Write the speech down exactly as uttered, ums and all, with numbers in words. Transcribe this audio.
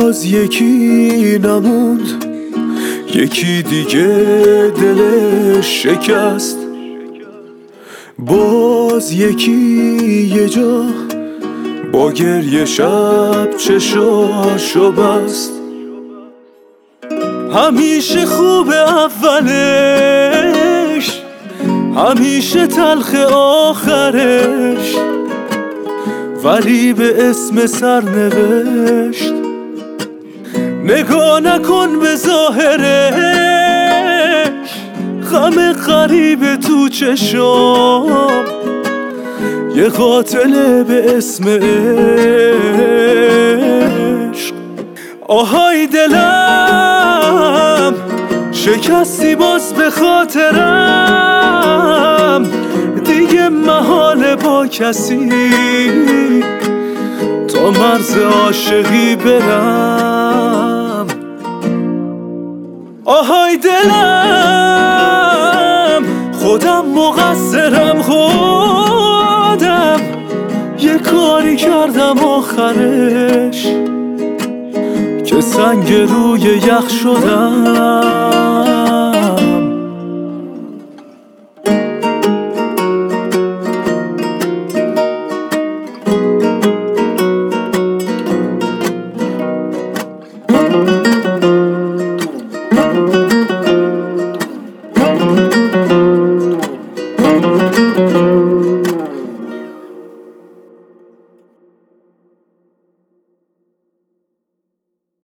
باز یکی نموند، یکی دیگه دلش شکست. باز یکی یه جا با گریه شب چشاشو بست. همیشه خوب اولش، همیشه تلخ آخرش، ولی به اسم سرنوشت نگاه نکن به ظاهرش. غم غریب تو چشام، یه قاتل به اسم عشق. آهای دلم شکستی باز به خاطرم، دیگه محاله با کسی تا مرز عاشقی برم. آهای دلم خودم مقصرم، خودم یه کاری کردم آخرش که سنگ روی یخ شدم.